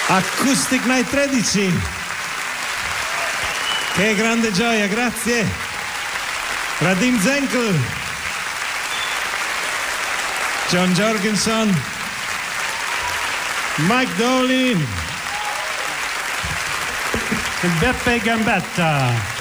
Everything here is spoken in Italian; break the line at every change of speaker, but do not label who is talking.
Acoustic Night 13. Che grande gioia, grazie. Radim Zenkel, John Jorgensen, Mike Dolin
e Beppe Gambetta.